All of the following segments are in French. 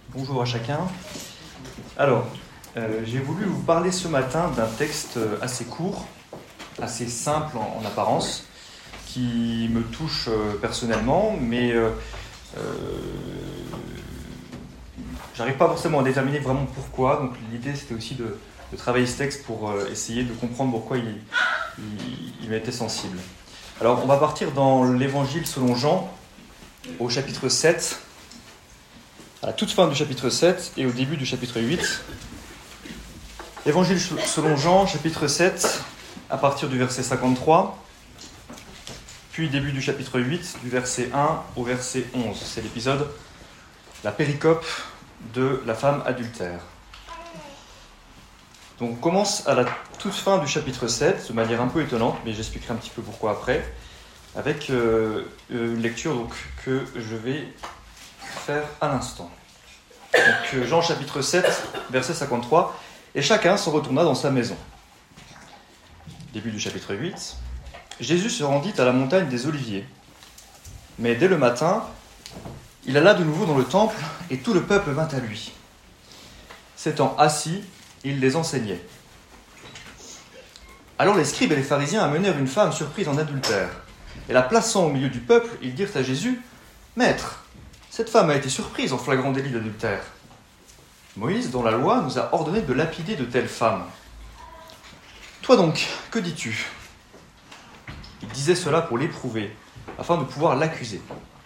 Bonjour à chacun. Alors, j'ai voulu vous parler ce matin d'un texte assez court, assez simple en apparence, qui me touche personnellement, mais j'arrive pas forcément à déterminer vraiment pourquoi. Donc l'idée c'était aussi de travailler ce texte pour essayer de comprendre pourquoi il m'était sensible. Alors on va partir dans l'évangile selon Jean, au chapitre 7, à la toute fin du chapitre 7 et au début du chapitre 8. Évangile selon Jean, chapitre 7, à partir du verset 53, puis début du chapitre 8, du verset 1 au verset 11. C'est l'épisode, la péricope de la femme adultère. Donc on commence à la toute fin du chapitre 7, de manière un peu étonnante, mais j'expliquerai un petit peu pourquoi après, avec une lecture donc, que je vais faire à l'instant. Donc Jean chapitre 7, verset 53, « Et chacun se retourna dans sa maison. » Début du chapitre 8. Jésus se rendit à la montagne des Oliviers. Mais dès le matin, il alla de nouveau dans le temple, et tout le peuple vint à lui. S'étant assis, il les enseignait. Alors les scribes et les pharisiens amenèrent une femme surprise en adultère. Et la plaçant au milieu du peuple, ils dirent à Jésus, « Maître, cette femme a été surprise en flagrant délit d'adultère. Moïse, dans la loi, nous a ordonné de lapider de telles femmes. Toi donc, que dis-tu » Il disait cela pour l'éprouver, afin de pouvoir l'accuser.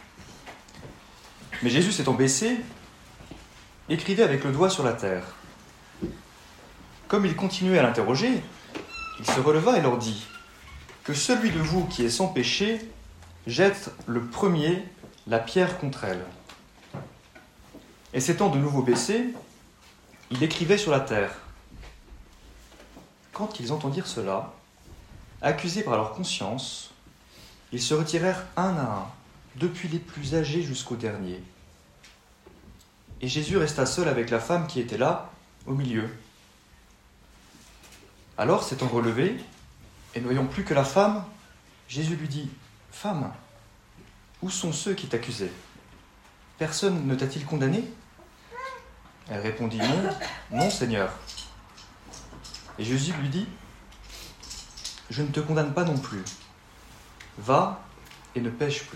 Mais Jésus s'étant baissé, écrivait avec le doigt sur la terre. Comme il continuait à l'interroger, il se releva et leur dit, « Que celui de vous qui est sans péché jette le premier la pierre contre elle. » Et s'étant de nouveau baissé, il écrivait sur la terre. Quand ils entendirent cela, accusés par leur conscience, ils se retirèrent un à un, depuis les plus âgés jusqu'au dernier. Et Jésus resta seul avec la femme qui était là, au milieu. Alors, s'étant relevé, et ne voyant plus que la femme, Jésus lui dit, « Femme, où sont ceux qui t'accusaient ? Personne ne t'a-t-il condamné ?» Elle répondit, « Non, Seigneur. » Et Jésus lui dit, « Je ne te condamne pas non plus. Va et ne pêche plus. »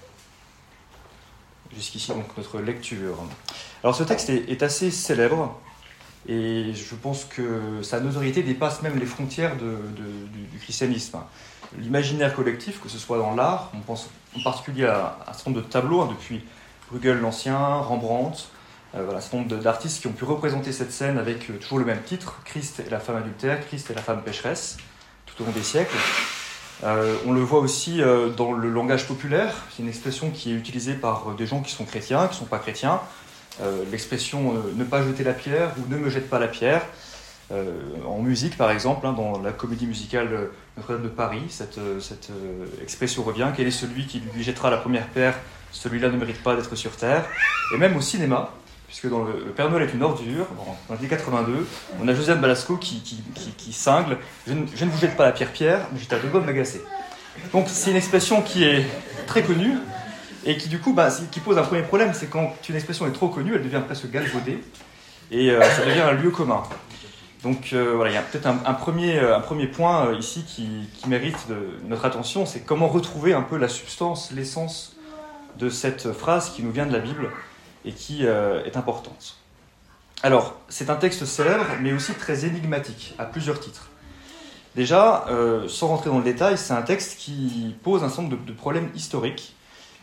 Jusqu'ici, donc, notre lecture. Alors, ce texte est assez célèbre, et je pense que sa notoriété dépasse même les frontières du christianisme. L'imaginaire collectif, que ce soit dans l'art, on pense en particulier à un certain nombre de tableaux, depuis Bruegel l'Ancien, Rembrandt, un certain nombre d'artistes qui ont pu représenter cette scène avec toujours le même titre, Christ et la femme adultère, Christ et la femme pécheresse, tout au long des siècles. On le voit aussi dans le langage populaire, c'est une expression qui est utilisée par des gens qui sont chrétiens, qui ne sont pas chrétiens. L'expression ne pas jeter la pierre ou ne me jette pas la pierre. En musique, par exemple, dans la comédie musicale Notre-Dame de Paris, cette expression revient. Quel est celui qui lui jettera la première pierre ? Celui-là ne mérite pas d'être sur terre. Et même au cinéma, puisque dans le Père Noël est une ordure, dans les 82, on a Josiane Balasco qui cingle « Je ne vous jette pas la pierre, mais j'étais à deux doigts de m'agacer ». Donc c'est une expression qui est très connue, et qui du coup qui pose un premier problème, c'est quand une expression est trop connue, elle devient presque galvaudée, et ça devient un lieu commun. Donc voilà, il y a peut-être un premier point ici qui mérite notre attention, c'est comment retrouver un peu la substance, l'essence de cette phrase qui nous vient de la Bible, et qui est importante. Alors, c'est un texte célèbre, mais aussi très énigmatique, à plusieurs titres. Déjà, sans rentrer dans le détail, c'est un texte qui pose un certain nombre de problèmes historiques,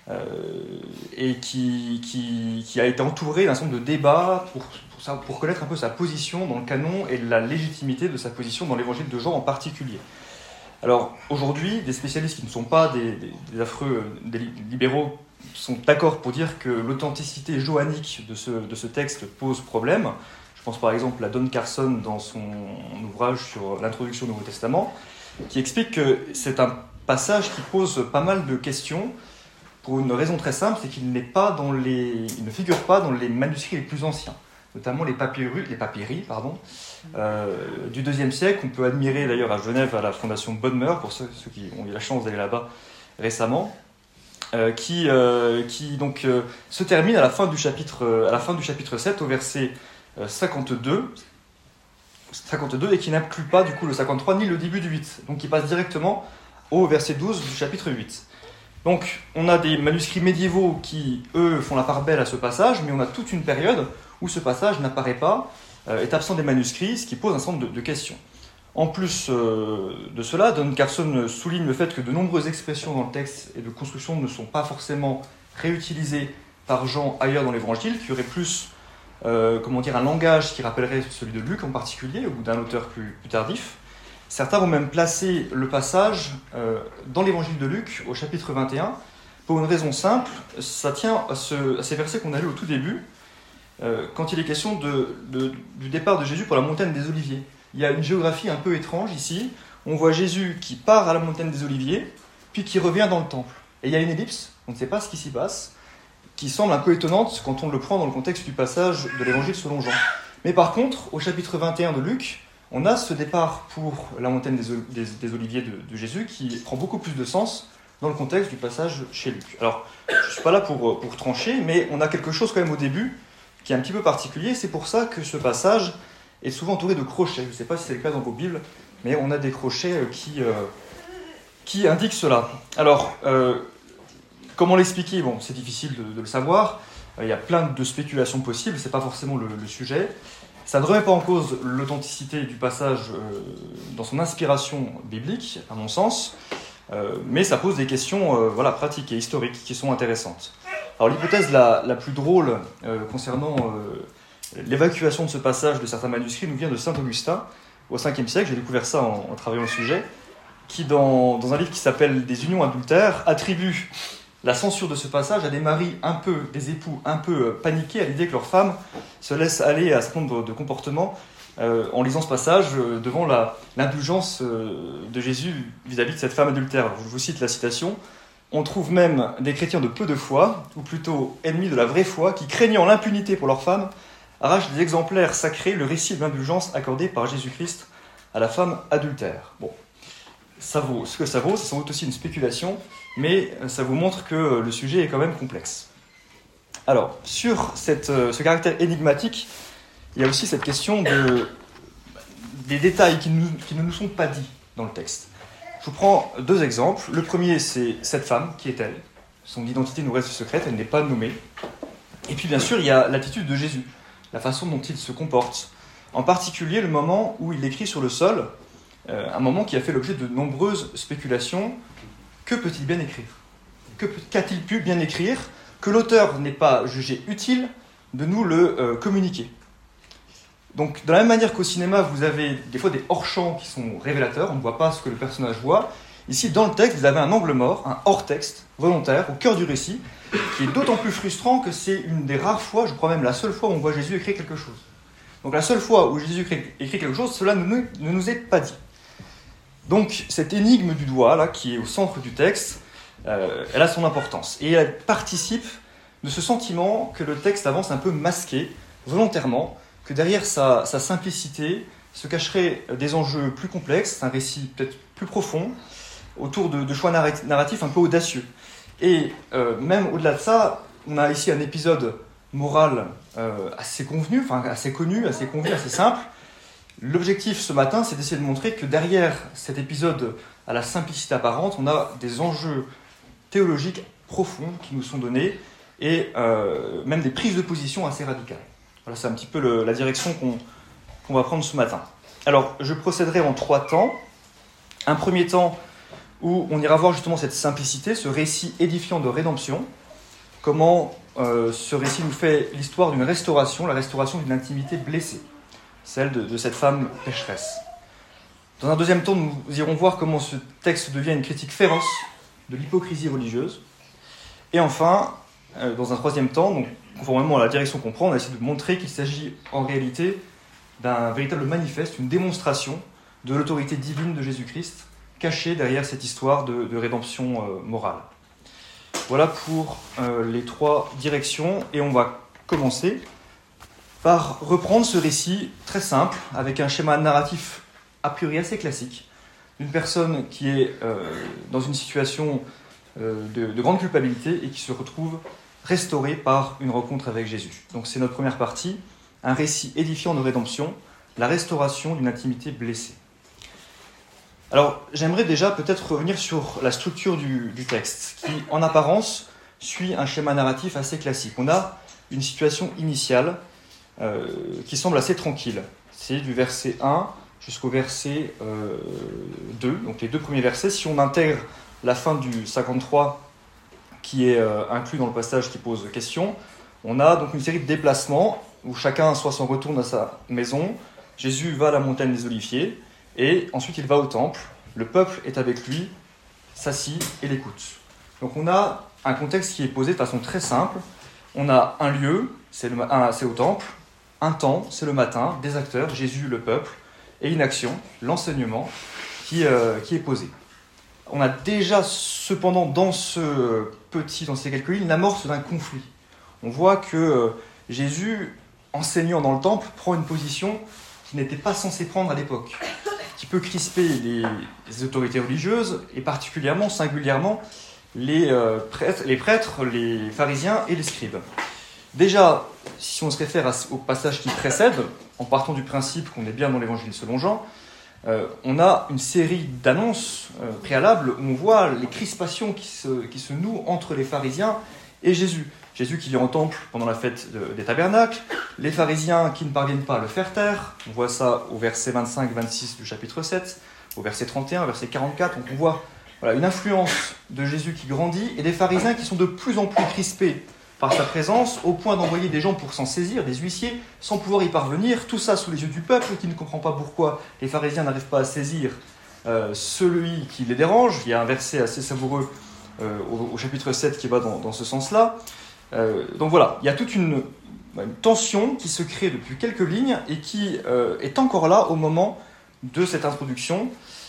et qui a été entouré d'un certain nombre de débats pour connaître un peu sa position dans le canon et la légitimité de sa position dans l'évangile de Jean en particulier. Alors, aujourd'hui, des spécialistes qui ne sont pas des affreux des libéraux sont d'accord pour dire que l'authenticité johannique de ce texte pose problème. Je pense par exemple à Don Carson dans son ouvrage sur l'introduction au Nouveau Testament, qui explique que c'est un passage qui pose pas mal de questions pour une raison très simple, c'est qu'il ne figure pas dans les manuscrits les plus anciens, notamment les papyri du IIe siècle. On peut admirer d'ailleurs à Genève à la fondation Bonne Meur, pour ceux qui ont eu la chance d'aller là-bas récemment. qui donc se termine à la fin du chapitre 7 au verset 52 et qui n'inclut pas du coup le 53 ni le début du 8, donc qui passe directement au verset 12 du chapitre 8. Donc on a des manuscrits médiévaux qui, eux, font la part belle à ce passage, mais on a toute une période où ce passage n'apparaît pas, est absent des manuscrits, ce qui pose un certain nombre de questions. En plus de cela, Don Carson souligne le fait que de nombreuses expressions dans le texte et de construction ne sont pas forcément réutilisées par Jean ailleurs dans l'Évangile, qui aurait plus un langage qui rappellerait celui de Luc en particulier, ou d'un auteur plus tardif. Certains vont même placer le passage dans l'Évangile de Luc, au chapitre 21, pour une raison simple, ça tient à ces versets qu'on a lus au tout début, quand il est question du départ de Jésus pour la montagne des Oliviers. Il y a une géographie un peu étrange ici. On voit Jésus qui part à la montagne des Oliviers, puis qui revient dans le temple. Et il y a une ellipse, on ne sait pas ce qui s'y passe, qui semble un peu étonnante quand on le prend dans le contexte du passage de l'Évangile selon Jean. Mais par contre, au chapitre 21 de Luc, on a ce départ pour la montagne des Oliviers de Jésus qui prend beaucoup plus de sens dans le contexte du passage chez Luc. Alors, je ne suis pas là pour trancher, mais on a quelque chose quand même au début qui est un petit peu particulier. C'est pour ça que ce passage est souvent entouré de crochets. Je ne sais pas si c'est le cas dans vos Bibles, mais on a des crochets qui indiquent cela. Alors, comment l'expliquer ? Bon, c'est difficile de le savoir. Il y a plein de spéculations possibles, ce n'est pas forcément le sujet. Ça ne remet pas en cause l'authenticité du passage dans son inspiration biblique, à mon sens, mais ça pose des questions pratiques et historiques qui sont intéressantes. Alors l'hypothèse la plus drôle concernant l'évacuation de ce passage de certains manuscrits nous vient de saint Augustin, au 5e siècle, j'ai découvert ça en travaillant le sujet, qui dans un livre qui s'appelle « Des unions adultères » attribue la censure de ce passage à des époux un peu paniqués à l'idée que leur femme se laisse aller à un certain nombre de comportements en lisant ce passage devant l'indulgence de Jésus vis-à-vis de cette femme adultère. Alors, je vous cite la citation. « On trouve même des chrétiens de peu de foi, ou plutôt ennemis de la vraie foi, qui, craignant l'impunité pour leurs femmes, arrachent des exemplaires sacrés le récit de l'indulgence accordée par Jésus-Christ à la femme adultère. » Bon, ça vaut ce que ça vaut, c'est sans doute aussi une spéculation, mais ça vous montre que le sujet est quand même complexe. Alors, sur ce caractère énigmatique, il y a aussi cette question des détails qui ne nous sont pas dits dans le texte. Je vous prends 2 exemples. Le premier, c'est cette femme, qui est-elle ? Son identité nous reste secrète, elle n'est pas nommée. Et puis, bien sûr, il y a l'attitude de Jésus, la façon dont il se comporte. En particulier, le moment où il écrit sur le sol, un moment qui a fait l'objet de nombreuses spéculations. Que peut-il bien écrire ? Qu'a-t-il pu bien écrire que l'auteur n'ait pas jugé utile de nous le communiquer ? Donc, de la même manière qu'au cinéma, vous avez des fois des hors-champs qui sont révélateurs, on ne voit pas ce que le personnage voit. Ici, dans le texte, vous avez un angle mort, un hors-texte volontaire, au cœur du récit, qui est d'autant plus frustrant que c'est une des rares fois, je crois même la seule fois où on voit Jésus écrire quelque chose. Donc la seule fois où Jésus écrit quelque chose, cela ne nous est pas dit. Donc cette énigme du doigt, là, qui est au centre du texte, elle a son importance. Et elle participe de ce sentiment que le texte avance un peu masqué, volontairement, que derrière sa simplicité se cacheraient des enjeux plus complexes, un récit peut-être plus profond, autour de choix narratifs un peu audacieux. Et même au-delà de ça, on a ici un épisode moral assez convenu, assez connu, assez convenu, assez simple. L'objectif ce matin, c'est d'essayer de montrer que derrière cet épisode à la simplicité apparente, on a des enjeux théologiques profonds qui nous sont donnés et même des prises de position assez radicales. Voilà, c'est un petit peu la direction qu'on va prendre ce matin. Alors, je procéderai en 3 temps. Un premier temps où on ira voir justement cette simplicité, ce récit édifiant de rédemption, comment ce récit nous fait l'histoire d'une restauration, la restauration d'une intimité blessée, celle de cette femme pécheresse. Dans un deuxième temps, nous irons voir comment ce texte devient une critique féroce de l'hypocrisie religieuse. Et enfin, dans un troisième temps, donc, conformément à la direction qu'on prend, on a essayé de montrer qu'il s'agit en réalité d'un véritable manifeste, une démonstration de l'autorité divine de Jésus-Christ, cachée derrière cette histoire de rédemption morale. Voilà pour les 3 directions, et on va commencer par reprendre ce récit très simple, avec un schéma narratif a priori assez classique, d'une personne qui est dans une situation de grande culpabilité et qui se retrouve restauré par une rencontre avec Jésus. Donc c'est notre première partie, un récit édifiant de rédemption, la restauration d'une intimité blessée. Alors j'aimerais déjà peut-être revenir sur la structure du texte, qui en apparence suit un schéma narratif assez classique. On a une situation initiale qui semble assez tranquille. C'est du verset 1 jusqu'au verset 2, donc les deux premiers versets. Si on intègre la fin du 53 qui est inclus dans le passage qui pose question, on a donc une série de déplacements où chacun soit s'en retourne à sa maison. Jésus va à la montagne des Oliviers et ensuite il va au temple. Le peuple est avec lui, s'assit et l'écoute. Donc on a un contexte qui est posé de façon très simple. On a un lieu, c'est au temple, un temps, c'est le matin, des acteurs, Jésus, le peuple, et une action, l'enseignement, qui est posé. On a déjà cependant dans ces quelques lignes l'amorce d'un conflit. On voit que Jésus, enseignant dans le temple, prend une position qu'il n'était pas censé prendre à l'époque, qui peut crisper les autorités religieuses et particulièrement, singulièrement, les prêtres, les pharisiens et les scribes. Déjà, si on se réfère au passage qui précède, en partant du principe qu'on est bien dans l'évangile selon Jean, on a une série d'annonces préalables où on voit les crispations qui se nouent entre les pharisiens et Jésus. Jésus qui est en temple pendant la fête des tabernacles, les pharisiens qui ne parviennent pas à le faire taire, on voit ça au verset 25-26 du chapitre 7, au verset 31, au verset 44, donc on voit une influence de Jésus qui grandit et des pharisiens qui sont de plus en plus crispés par sa présence, au point d'envoyer des gens pour s'en saisir, des huissiers, sans pouvoir y parvenir, tout ça sous les yeux du peuple, qui ne comprend pas pourquoi les pharisiens n'arrivent pas à saisir celui qui les dérange. Il y a un verset assez savoureux au chapitre 7 qui va dans ce sens-là. Donc voilà, il y a toute une tension qui se crée depuis quelques lignes et qui est encore là au moment de cette introduction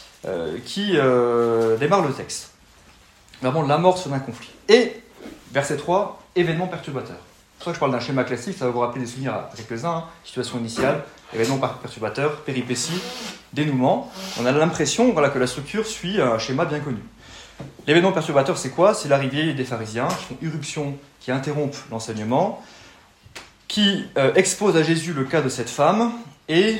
qui démarre le texte. Vraiment l'amorce d'un conflit. Et, verset 3, événement perturbateur. C'est pour ça que je parle d'un schéma classique, ça va vous rappeler des souvenirs à quelques-uns. Situation initiale, événement perturbateur, péripétie, dénouement. On a l'impression que la structure suit un schéma bien connu. L'événement perturbateur, c'est quoi ? C'est l'arrivée des pharisiens qui font irruption, qui interrompent l'enseignement, qui exposent à Jésus le cas de cette femme et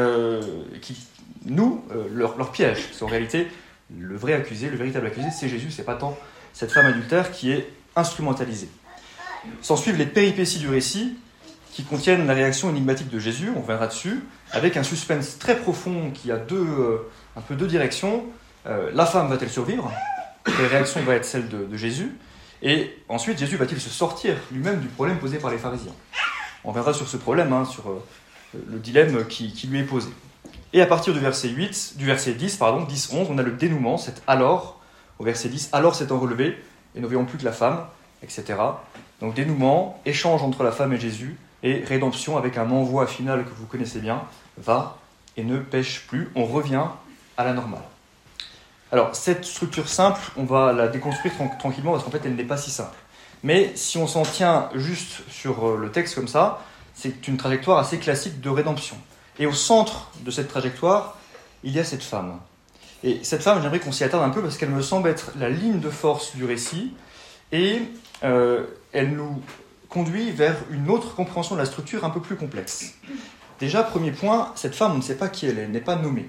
qui nouent leur piège. Parce qu'en réalité, le véritable accusé, c'est Jésus, c'est pas tant cette femme adultère qui est instrumentalisée. S'en suivent les péripéties du récit qui contiennent la réaction énigmatique de Jésus, on reviendra dessus, avec un suspense très profond qui a deux directions. La femme va-t-elle survivre ? Quelle réaction va être celle de Jésus ? Et ensuite, Jésus va-t-il se sortir lui-même du problème posé par les pharisiens ? On reviendra sur ce problème, sur le dilemme qui lui est posé. Et à partir du verset 10, 10-11, on a le dénouement, c'est alors, au verset 10, alors s'étant relevé, et ne voyons plus que la femme, etc. Donc dénouement, échange entre la femme et Jésus, et rédemption avec un envoi final que vous connaissez bien, va et ne pêche plus, on revient à la normale. Alors cette structure simple, on va la déconstruire tranquillement parce qu'en fait elle n'est pas si simple. Mais si on s'en tient juste sur le texte comme ça, c'est une trajectoire assez classique de rédemption. Et au centre de cette trajectoire, il y a cette femme. Et cette femme, j'aimerais qu'on s'y attarde un peu parce qu'elle me semble être la ligne de force du récit et elle nous conduit vers une autre compréhension de la structure un peu plus complexe. Déjà, premier point, cette femme, on ne sait pas qui elle n'est pas nommée.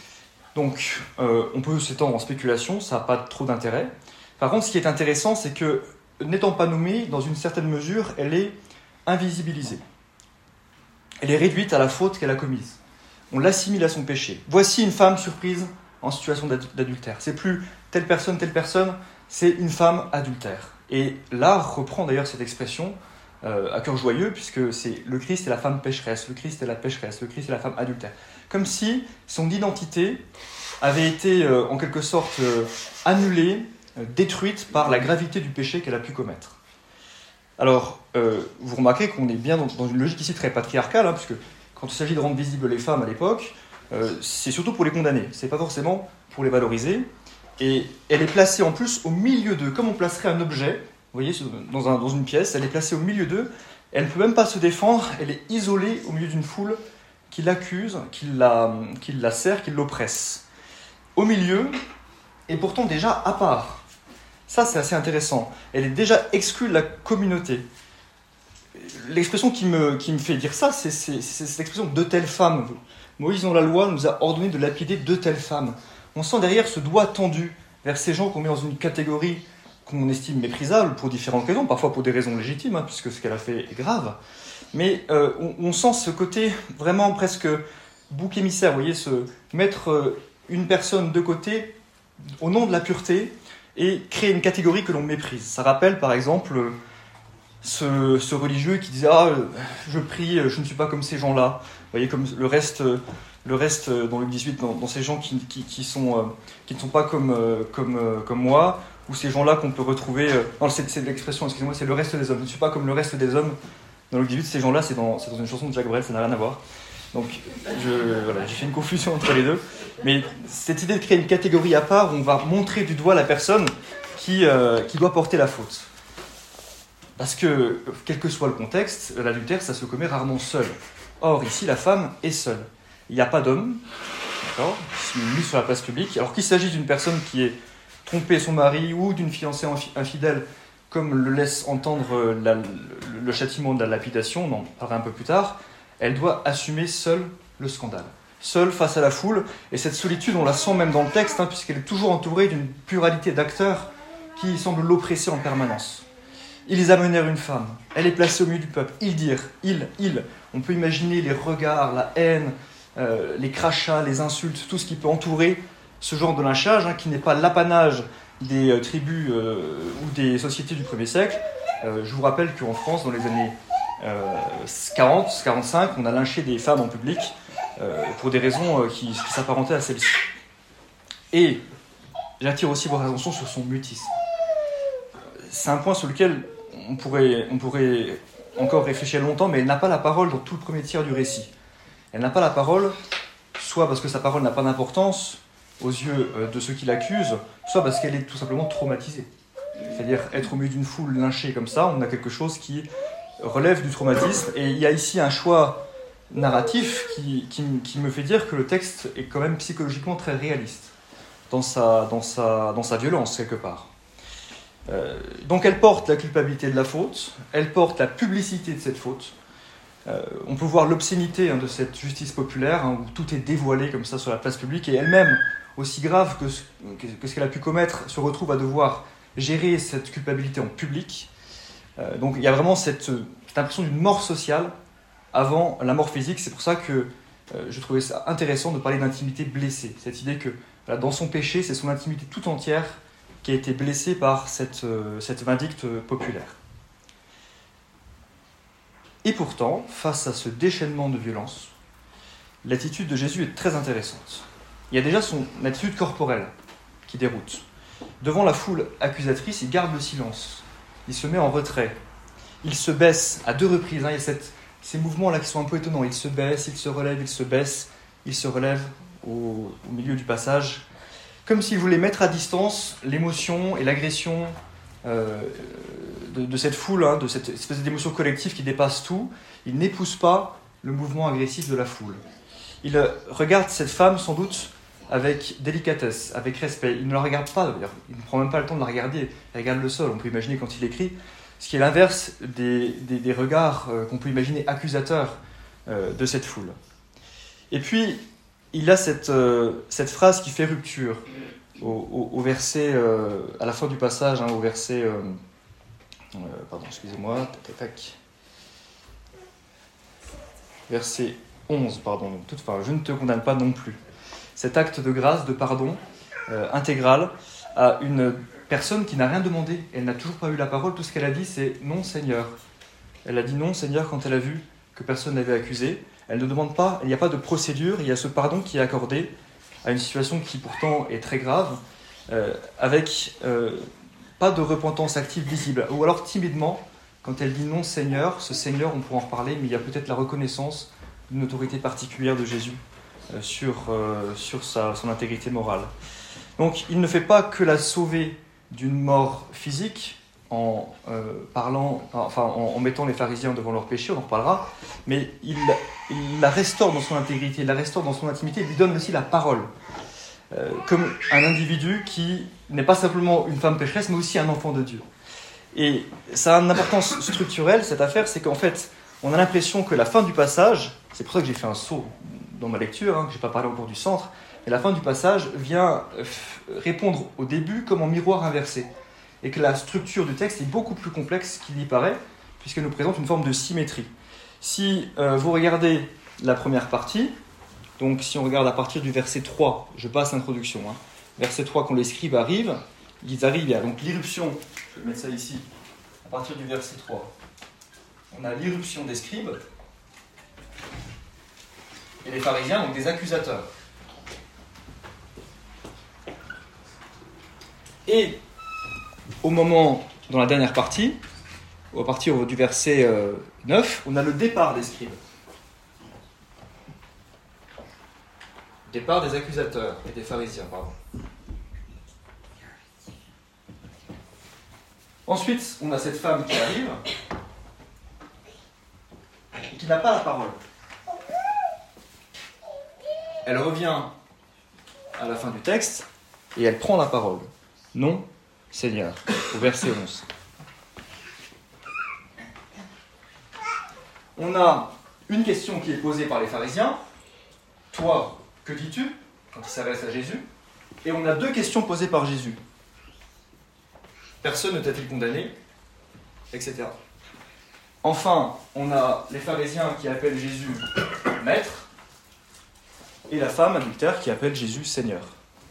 Donc, on peut s'étendre en spéculation, ça n'a pas trop d'intérêt. Par contre, ce qui est intéressant, c'est que, n'étant pas nommée, dans une certaine mesure, elle est invisibilisée. Elle est réduite à la faute qu'elle a commise. On l'assimile à son péché. Voici une femme surprise en situation d'adultère. C'est plus telle personne, c'est une femme adultère. Et l'art reprend d'ailleurs cette expression à cœur joyeux, puisque c'est le Christ est la femme pécheresse, le Christ est la pécheresse, le Christ est la femme adultère. Comme si son identité avait été en quelque sorte annulée, détruite par la gravité du péché qu'elle a pu commettre. Alors, vous remarquez qu'on est bien dans une logique ici très patriarcale, puisque quand il s'agit de rendre visibles les femmes à l'époque, c'est surtout pour les condamner, c'est pas forcément pour les valoriser. Et elle est placée en plus au milieu d'eux, comme on placerait un objet, vous voyez, dans une pièce, elle est placée au milieu d'eux, elle ne peut même pas se défendre, elle est isolée au milieu d'une foule qui l'accuse, qui la serre, qui l'oppresse. Au milieu, et pourtant déjà à part. Ça, c'est assez intéressant. Elle est déjà exclue de la communauté. L'expression qui me fait dire ça, c'est cette expression « de telle femme ». Moïse, dans la loi, nous a ordonné de lapider de telle femme. On sent derrière ce doigt tendu vers ces gens qu'on met dans une catégorie qu'on estime méprisable pour différentes raisons, parfois pour des raisons légitimes, hein, puisque ce qu'elle a fait est grave. Mais on sent ce côté vraiment presque bouc émissaire, vous voyez, mettre une personne de côté au nom de la pureté et créer une catégorie que l'on méprise. Ça rappelle par exemple ce religieux qui disait « Ah, je prie, je ne suis pas comme ces gens-là ». Vous voyez, comme le reste dans Luc 18, dans ces gens qui ne sont pas comme moi, ou ces gens-là qu'on peut retrouver... non, c'est l'expression, excusez-moi, c'est le reste des hommes. Je ne suis pas comme le reste des hommes. Dans Luc 18, ces gens-là, c'est dans une chanson de Jacques Brel, ça n'a rien à voir. Donc, j'ai fait une confusion entre les deux. Mais cette idée de créer une catégorie à part, où on va montrer du doigt la personne qui doit porter la faute. Parce que, quel que soit le contexte, l'adultère, ça se commet rarement seul. Or, ici, la femme est seule. Il n'y a pas d'homme, d'accord, mis sur la place publique. Alors qu'il s'agisse d'une personne qui ait trompé son mari ou d'une fiancée infidèle, comme le laisse entendre le châtiment de la lapidation, on en parlera un peu plus tard, elle doit assumer seule le scandale. Seule face à la foule. Et cette solitude, on la sent même dans le texte, hein, puisqu'elle est toujours entourée d'une pluralité d'acteurs qui semblent l'oppresser en permanence. Ils amenèrent une femme. Elle est placée au milieu du peuple. Ils dirent, ils. On peut imaginer les regards, la haine, les crachats, les insultes, tout ce qui peut entourer ce genre de lynchage, hein, qui n'est pas l'apanage des tribus ou des sociétés du 1er siècle. Je vous rappelle qu'en France, dans les années 40-45, on a lynché des femmes en public pour des raisons qui s'apparentaient à celles-ci. Et j'attire aussi votre attention sur son mutisme. C'est un point sur lequel on pourrait encore réfléchir longtemps, mais elle n'a pas la parole dans tout le premier tiers du récit. Elle n'a pas la parole, soit parce que sa parole n'a pas d'importance aux yeux de ceux qui l'accusent, soit parce qu'elle est tout simplement traumatisée. C'est-à-dire, être au milieu d'une foule lynchée comme ça, on a quelque chose qui relève du traumatisme, et il y a ici un choix narratif qui me fait dire que le texte est quand même psychologiquement très réaliste dans sa violence, quelque part. Donc elle porte la culpabilité de la faute, elle porte la publicité de cette faute. On peut voir l'obscénité de cette justice populaire, où tout est dévoilé comme ça sur la place publique, et elle-même, aussi grave que ce qu'elle a pu commettre, se retrouve à devoir gérer cette culpabilité en public. Donc il y a vraiment cette impression d'une mort sociale avant la mort physique. C'est pour ça que je trouvais ça intéressant de parler d'intimité blessée. Cette idée que dans son péché, c'est son intimité tout entière qui a été blessée par cette vindicte populaire. Et pourtant, face à ce déchaînement de violence, l'attitude de Jésus est très intéressante. Il y a déjà son attitude corporelle qui déroute. Devant la foule accusatrice, il garde le silence. Il se met en retrait. Il se baisse à 2 reprises. Il y a ces mouvements-là qui sont un peu étonnants. Il se baisse, il se relève, il se baisse, il se relève au milieu du passage, comme s'il voulait mettre à distance l'émotion et l'agression de cette foule, de cette espèce d'émotion collective qui dépasse tout. Il n'épouse pas le mouvement agressif de la foule. Il regarde cette femme sans doute avec délicatesse, avec respect. Il ne la regarde pas, d'ailleurs. Il ne prend même pas le temps de la regarder. Il regarde le sol, on peut imaginer quand il écrit, ce qui est l'inverse des regards qu'on peut imaginer accusateurs de cette foule. Et puis, il a cette phrase qui fait rupture au verset, à la fin du passage, au verset... Verset 11, pardon. Toutefois, je ne te condamne pas non plus. Cet acte de grâce, de pardon intégral à une personne qui n'a rien demandé. Elle n'a toujours pas eu la parole. Tout ce qu'elle a dit, c'est « Non, Seigneur ». Elle a dit « Non, Seigneur » quand elle a vu que personne n'avait accusé. Elle ne demande pas, il n'y a pas de procédure, il y a ce pardon qui est accordé à une situation qui pourtant est très grave, avec pas de repentance active visible. Ou alors timidement, quand elle dit « Non, Seigneur », ce Seigneur, on pourra en reparler, mais il y a peut-être la reconnaissance d'une autorité particulière de Jésus sur son intégrité morale. Donc il ne fait pas que la sauver d'une mort physique en mettant les pharisiens devant leur péché, on en reparlera, mais il la restaure dans son intégrité, il la restaure dans son intimité, il lui donne aussi la parole. comme un individu qui n'est pas simplement une femme pécheresse, mais aussi un enfant de Dieu. Et ça a une importance structurelle, cette affaire, c'est qu'en fait, on a l'impression que la fin du passage, c'est pour ça que j'ai fait un saut dans ma lecture, que je n'ai pas parlé encore du centre, mais la fin du passage vient répondre au début comme en miroir inversé. Et que la structure du texte est beaucoup plus complexe qu'il y paraît, puisqu'elle nous présente une forme de symétrie. Si vous regardez la première partie, donc si on regarde à partir du verset 3, je passe l'introduction, verset 3, quand les scribes arrivent, ils arrivent, il y a donc l'irruption, je vais mettre ça ici, à partir du verset 3, on a l'irruption des scribes, et les pharisiens, donc des accusateurs. Et au moment, dans la dernière partie, à partir du verset 9, on a le départ des scribes. Départ des accusateurs et des pharisiens, pardon. Ensuite, on a cette femme qui arrive, et qui n'a pas la parole. Elle revient à la fin du texte, et elle prend la parole. Non, Seigneur, au verset 11. On a une question qui est posée par les pharisiens. Toi, que dis-tu? Quand il s'adresse à Jésus. Et on a deux questions posées par Jésus. Personne ne t'a-t-il condamné? Etc. Enfin, on a les pharisiens qui appellent Jésus maître. Et la femme adultère qui appelle Jésus Seigneur.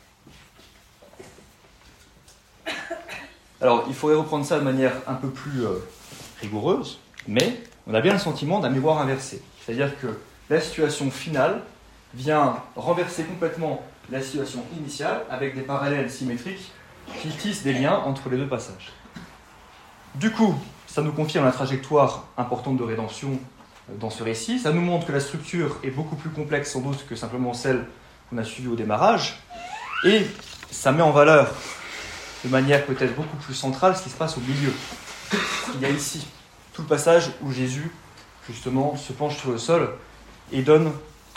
Alors, il faudrait reprendre ça de manière un peu plus rigoureuse, mais on a bien le sentiment d'un miroir inversé. C'est-à-dire que la situation finale vient renverser complètement la situation initiale avec des parallèles symétriques qui tissent des liens entre les deux passages. Du coup, ça nous confirme la trajectoire importante de rédemption dans ce récit. Ça nous montre que la structure est beaucoup plus complexe sans doute que simplement celle qu'on a suivie au démarrage. Et ça met en valeur de manière peut-être beaucoup plus centrale ce qui se passe au milieu. Il y a ici tout le passage où Jésus, justement, se penche sur le sol et donne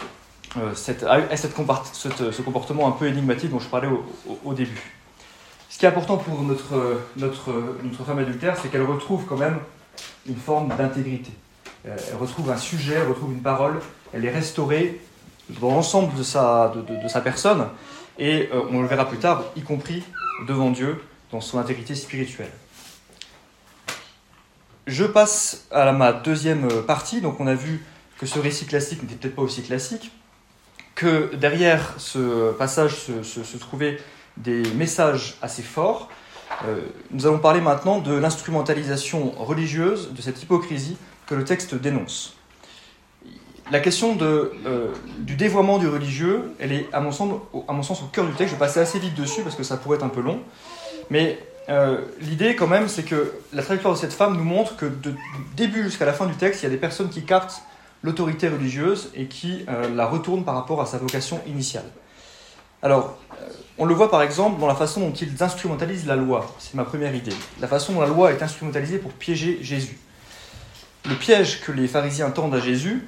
ce comportement un peu énigmatique dont je parlais au début. Ce qui est important pour notre femme adultère, c'est qu'elle retrouve quand même une forme d'intégrité. Elle retrouve un sujet, elle retrouve une parole, elle est restaurée dans l'ensemble de sa personne, et on le verra plus tard, y compris devant Dieu, dans son intégrité spirituelle. Je passe à ma deuxième partie. Donc on a vu que ce récit classique n'était peut-être pas aussi classique, que derrière ce passage se trouvaient des messages assez forts. Nous allons parler maintenant de l'instrumentalisation religieuse, de cette hypocrisie que le texte dénonce. La question du dévoiement du religieux, elle est à mon sens au cœur du texte. Je vais passer assez vite dessus parce que ça pourrait être un peu long. Mais l'idée quand même, c'est que la trajectoire de cette femme nous montre que du début jusqu'à la fin du texte, il y a des personnes qui captent l'autorité religieuse et qui la retournent par rapport à sa vocation initiale. Alors, on le voit par exemple dans la façon dont ils instrumentalisent la loi. C'est ma première idée. La façon dont la loi est instrumentalisée pour piéger Jésus. Le piège que les pharisiens tendent à Jésus,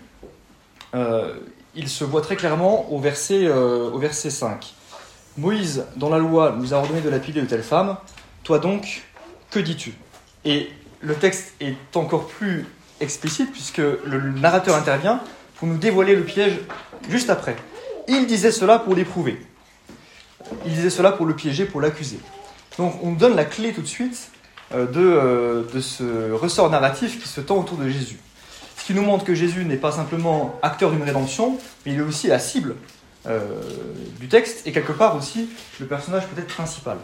il se voit très clairement au verset 5. Moïse, dans la loi, nous a ordonné de lapider de telle femme. Toi donc, que dis-tu? Et le texte est encore plus explicite puisque le narrateur intervient pour nous dévoiler le piège juste après. Il disait cela pour l'éprouver. Il disait cela pour le piéger, pour l'accuser. Donc on donne la clé tout de suite de ce ressort narratif qui se tend autour de Jésus. Ce qui nous montre que Jésus n'est pas simplement acteur d'une rédemption, mais il est aussi la cible du texte et quelque part aussi le personnage peut-être principal.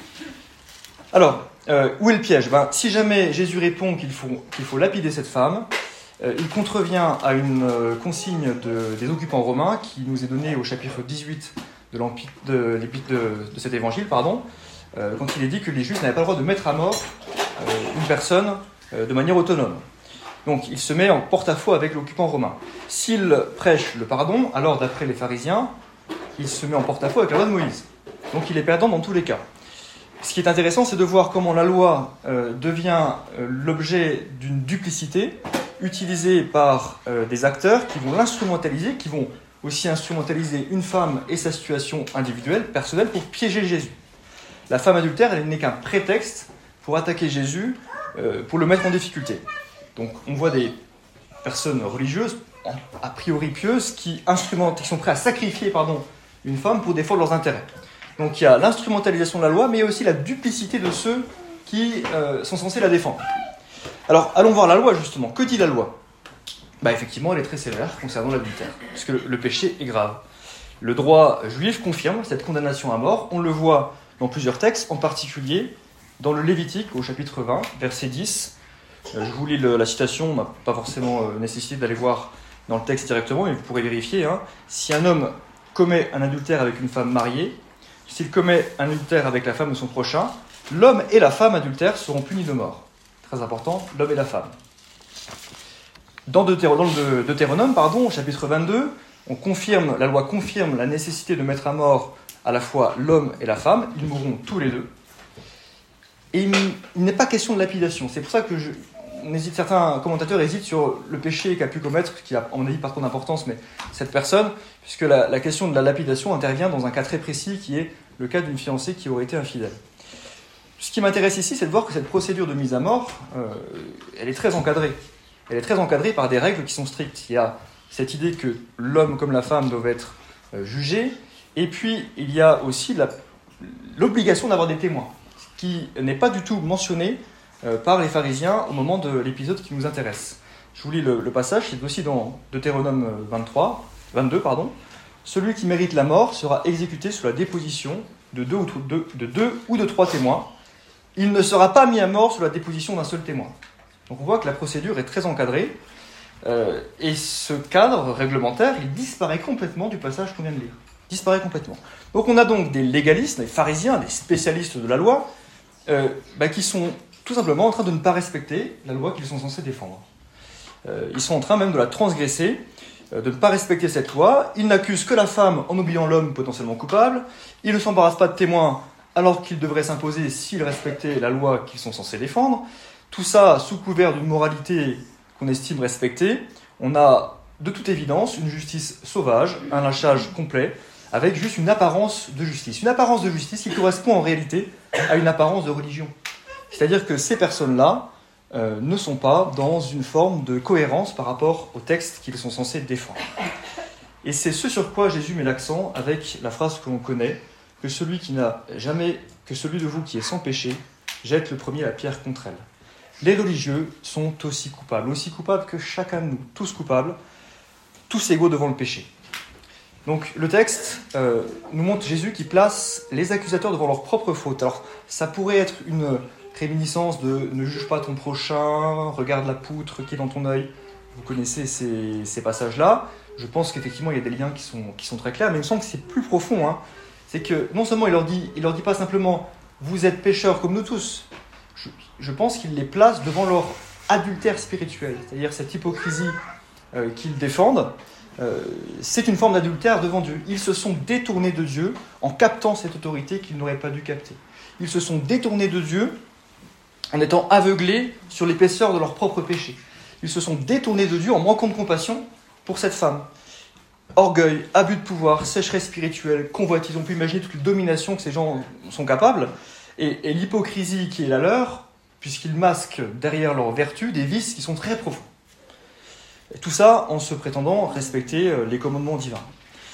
Alors, où est le piège? Si jamais Jésus répond qu'il faut lapider cette femme, il contrevient à une consigne des occupants romains qui nous est donnée au chapitre 18 de cet évangile, quand il est dit que les Juifs n'avaient pas le droit de mettre à mort une personne de manière autonome. Donc il se met en porte-à-faux avec l'occupant romain. S'il prêche le pardon, alors d'après les pharisiens, il se met en porte-à-faux avec la loi de Moïse. Donc il est perdant dans tous les cas. Ce qui est intéressant, c'est de voir comment la loi devient l'objet d'une duplicité utilisée par des acteurs qui vont l'instrumentaliser, qui vont aussi instrumentaliser une femme et sa situation individuelle, personnelle, pour piéger Jésus. La femme adultère, elle n'est qu'un prétexte pour attaquer Jésus, pour le mettre en difficulté. Donc on voit des personnes religieuses, a priori pieuses, qui sont prêtes à sacrifier une femme pour défendre leurs intérêts. Donc il y a l'instrumentalisation de la loi, mais il y a aussi la duplicité de ceux qui sont censés la défendre. Alors allons voir la loi justement. Que dit la loi ? Effectivement, elle est très sévère concernant l'adultère, puisque le péché est grave. Le droit juif confirme cette condamnation à mort. On le voit dans plusieurs textes, en particulier dans le Lévitique, au chapitre 20, verset 10. Je vous lis la citation, on n'a pas forcément nécessité d'aller voir dans le texte directement, mais vous pourrez vérifier. Si un homme commet un adultère avec une femme mariée, s'il commet un adultère avec la femme de son prochain, l'homme et la femme adultères seront punis de mort. Très important, l'homme et la femme. Dans le Deutéronome, chapitre 22, la loi confirme la nécessité de mettre à mort à la fois l'homme et la femme. Ils mourront tous les deux. Et il n'est pas question de lapidation. C'est pour ça que certains commentateurs hésitent sur le péché qu'a pu commettre, qui a, à mon avis, pas trop d'importance, mais cette personne, puisque la question de la lapidation intervient dans un cas très précis, qui est le cas d'une fiancée qui aurait été infidèle. Ce qui m'intéresse ici, c'est de voir que cette procédure de mise à mort, elle est très encadrée. Elle est très encadrée par des règles qui sont strictes. Il y a cette idée que l'homme comme la femme doivent être jugés, et puis il y a aussi l'obligation d'avoir des témoins, ce qui n'est pas du tout mentionné par les pharisiens au moment de l'épisode qui nous intéresse. Je vous lis le passage, c'est aussi dans Deutéronome 22. Celui qui mérite la mort sera exécuté sous la déposition de deux ou de trois témoins. Il ne sera pas mis à mort sous la déposition d'un seul témoin. Donc on voit que la procédure est très encadrée, et ce cadre réglementaire, il disparaît complètement du passage qu'on vient de lire. Disparaît complètement. Donc on a donc des légalistes, des pharisiens, des spécialistes de la loi, qui sont tout simplement en train de ne pas respecter la loi qu'ils sont censés défendre. Ils sont en train même de la transgresser, de ne pas respecter cette loi. Ils n'accusent que la femme en oubliant l'homme potentiellement coupable. Ils ne s'embarrassent pas de témoins alors qu'ils devraient s'imposer s'ils respectaient la loi qu'ils sont censés défendre. Tout ça sous couvert d'une moralité qu'on estime respectée. On a de toute évidence une justice sauvage, un lâchage complet, avec juste une apparence de justice. Une apparence de justice qui correspond en réalité à une apparence de religion. C'est-à-dire que ces personnes-là ne sont pas dans une forme de cohérence par rapport au texte qu'ils sont censés défendre. Et c'est ce sur quoi Jésus met l'accent avec la phrase que l'on connaît, que celui de vous qui est sans péché jette le premier la pierre contre elle. Les religieux sont aussi coupables que chacun de nous, tous coupables, tous égaux devant le péché. Donc le texte nous montre Jésus qui place les accusateurs devant leurs propres fautes. Alors ça pourrait être une réminiscence de « ne juge pas ton prochain, regarde la poutre qui est dans ton œil ». Vous connaissez ces passages-là. Je pense qu'effectivement il y a des liens qui sont très clairs, mais il me semble que c'est plus profond. C'est que non seulement il leur dit pas simplement « vous êtes pécheurs comme nous tous », je pense qu'il les place devant leur adultère spirituel, c'est-à-dire cette hypocrisie qu'ils défendent. C'est une forme d'adultère devant Dieu. Ils se sont détournés de Dieu en captant cette autorité qu'ils n'auraient pas dû capter. Ils se sont détournés de Dieu en étant aveuglés sur l'épaisseur de leur propre péché. Ils se sont détournés de Dieu en manquant de compassion pour cette femme. Orgueil, abus de pouvoir, sécheresse spirituelle, convoitise. On peut imaginer toute la domination que ces gens sont capables. Et l'hypocrisie qui est la leur, puisqu'ils masquent derrière leur vertu des vices qui sont très profonds. Et tout ça en se prétendant respecter les commandements divins.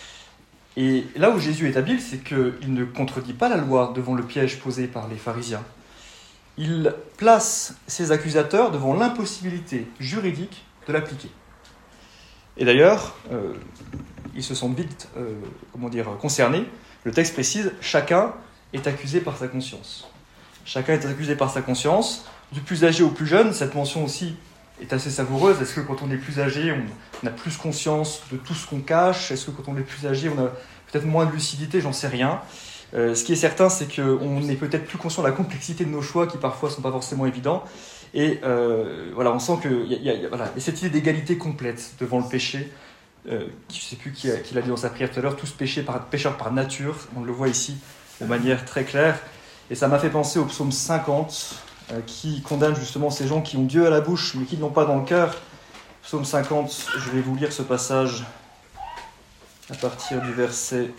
Et là où Jésus est habile, c'est qu'il ne contredit pas la loi devant le piège posé par les pharisiens. Il place ses accusateurs devant l'impossibilité juridique de l'appliquer. Et d'ailleurs, ils se sentent vite concernés. Le texte précise « chacun est accusé par sa conscience ». Chacun est accusé par sa conscience, du plus âgé au plus jeune. Cette mention aussi est assez savoureuse. Est-ce que quand on est plus âgé, on a plus conscience de tout ce qu'on cache ? Est-ce que quand on est plus âgé, on a peut-être moins de lucidité ? J'en sais rien. Ce qui est certain, c'est qu'on est peut-être plus conscient de la complexité de nos choix qui parfois ne sont pas forcément évidents. Et on sent qu'il y a cette idée d'égalité complète devant le péché. Je ne sais plus qui l'a dit dans sa prière tout à l'heure, tous pécheurs par nature. On le voit ici de manière très claire. Et ça m'a fait penser au psaume 50, qui condamne justement ces gens qui ont Dieu à la bouche, mais qui ne l'ont pas dans le cœur. Psaume 50, je vais vous lire ce passage. à partir du verset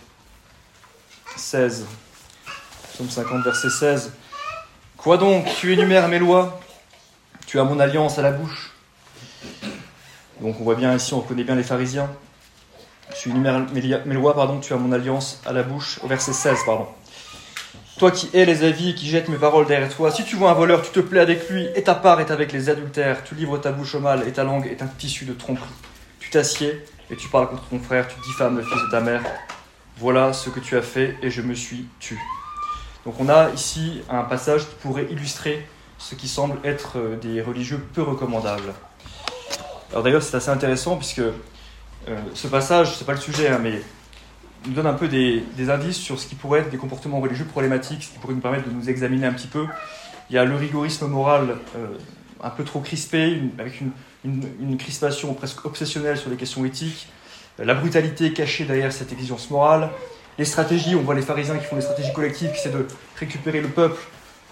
16. Psaume 50, verset 16. « Quoi donc, tu énumères mes lois, tu as mon alliance à la bouche. » Donc on voit bien ici, on reconnaît bien les pharisiens. « Tu énumères mes lois, tu as mon alliance à la bouche. » Au verset 16, pardon. « Toi qui hais les avis et qui jettes mes paroles derrière toi, si tu vois un voleur, tu te plais avec lui, et ta part est avec les adultères. Tu livres ta bouche au mal, et ta langue est un tissu de tromperie. Tu t'assieds, et tu parles contre ton frère, tu diffames le fils de ta mère. Voilà ce que tu as fait, et je me suis tu. » Donc on a ici un passage qui pourrait illustrer ce qui semble être des religieux peu recommandables. Alors d'ailleurs c'est assez intéressant puisque ce passage, c'est pas le sujet, mais nous donne un peu des indices sur ce qui pourrait être des comportements religieux problématiques, ce qui pourrait nous permettre de nous examiner un petit peu. Il y a le rigorisme moral un peu trop crispé, avec une crispation presque obsessionnelle sur les questions éthiques, la brutalité cachée derrière cette exigence morale, les stratégies, on voit les pharisiens qui font des stratégies collectives, qui essaient de récupérer le peuple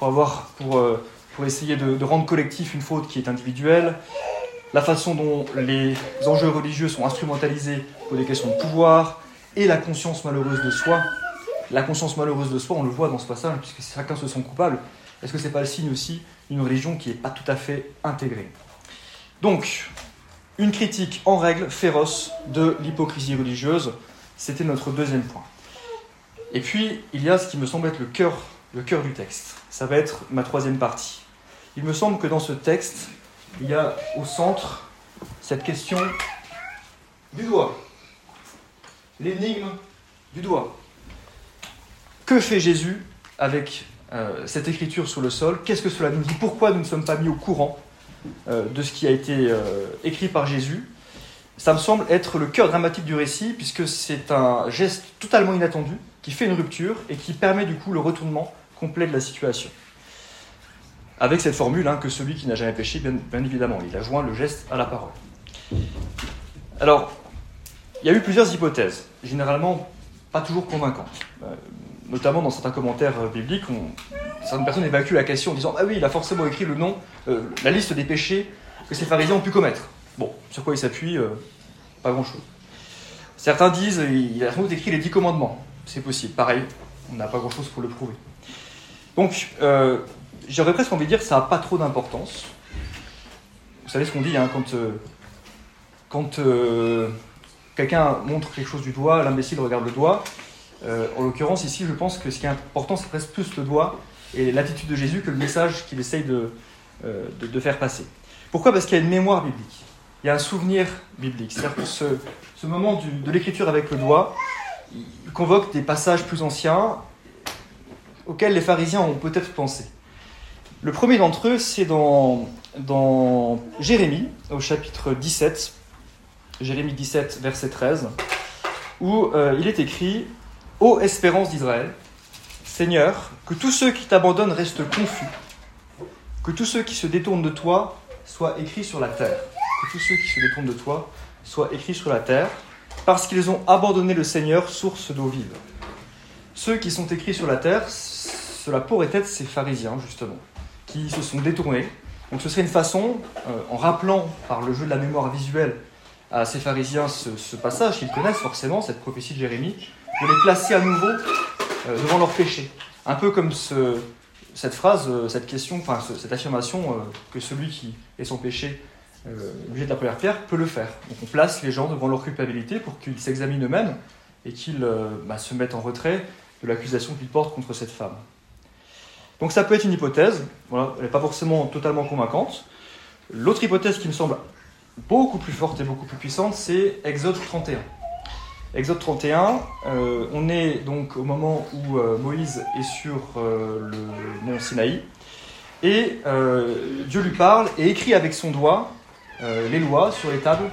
pour essayer de rendre collectif une faute qui est individuelle, la façon dont les enjeux religieux sont instrumentalisés pour des questions de pouvoir, et la conscience malheureuse de soi. La conscience malheureuse de soi, on le voit dans ce passage, puisque chacun se sent coupable. Est-ce que ce n'est pas le signe aussi d'une religion qui n'est pas tout à fait intégrée ? Donc, une critique en règle féroce de l'hypocrisie religieuse, c'était notre deuxième point. Et puis, il y a ce qui me semble être le cœur du texte. Ça va être ma troisième partie. Il me semble que dans ce texte, il y a au centre cette question du doigt. L'énigme du doigt. Que fait Jésus avec cette écriture sur le sol ? Qu'est-ce que cela nous dit ? Pourquoi nous ne sommes pas mis au courant de ce qui a été écrit par Jésus ? Ça me semble être le cœur dramatique du récit, puisque c'est un geste totalement inattendu, qui fait une rupture et qui permet du coup le retournement complet de la situation. Avec cette formule, que celui qui n'a jamais péché, bien évidemment, il a joint le geste à la parole. Alors, il y a eu plusieurs hypothèses, généralement pas toujours convaincantes. Notamment dans certains commentaires bibliques, certaines personnes évacuent la question en disant « Ah oui, il a forcément écrit le nom, la liste des péchés que ces pharisiens ont pu commettre. » Bon, sur quoi il s'appuie ? Pas grand-chose. Certains disent il a sans doute écrit les 10 commandements. C'est possible. Pareil, on n'a pas grand-chose pour le prouver. Donc, j'aurais presque envie de dire que ça n'a pas trop d'importance. Vous savez ce qu'on dit, quand quelqu'un montre quelque chose du doigt, l'imbécile regarde le doigt. En l'occurrence, ici, je pense que ce qui est important, c'est presque plus le doigt et l'attitude de Jésus que le message qu'il essaye de faire passer. Pourquoi ? Parce qu'il y a une mémoire biblique. Il y a un souvenir biblique. C'est-à-dire que ce moment de l'écriture avec le doigt, il convoque des passages plus anciens auxquels les pharisiens ont peut-être pensé. Le premier d'entre eux, c'est dans Jérémie, au chapitre 17, Jérémie 17, verset 13, où il est écrit « Ô espérance d'Israël, Seigneur, que tous ceux qui t'abandonnent restent confus, que tous ceux qui se détournent de toi soient écrits sur la terre. Que tous ceux qui se détournent de toi soient écrits sur la terre, parce qu'ils ont abandonné le Seigneur, source d'eau vive. » Ceux qui sont écrits sur la terre, cela pourrait être ces pharisiens, justement, qui se sont détournés. Donc ce serait une façon, en rappelant par le jeu de la mémoire visuelle à ces pharisiens ce passage qu'ils connaissent forcément, cette prophétie de Jérémie, de les placer à nouveau devant leur péché. Un peu comme cette phrase, cette question, cette affirmation que celui qui est sans péché, l'objet de la première pierre, peut le faire. Donc on place les gens devant leur culpabilité pour qu'ils s'examinent eux-mêmes et qu'ils se mettent en retrait de l'accusation qu'ils portent contre cette femme. Donc ça peut être une hypothèse, voilà, elle n'est pas forcément totalement convaincante. L'autre hypothèse qui me semble beaucoup plus forte et beaucoup plus puissante, c'est Exode 31. Exode 31, on est donc au moment où Moïse est sur le mont Sinaï, et Dieu lui parle et écrit avec son doigt les lois sur les tables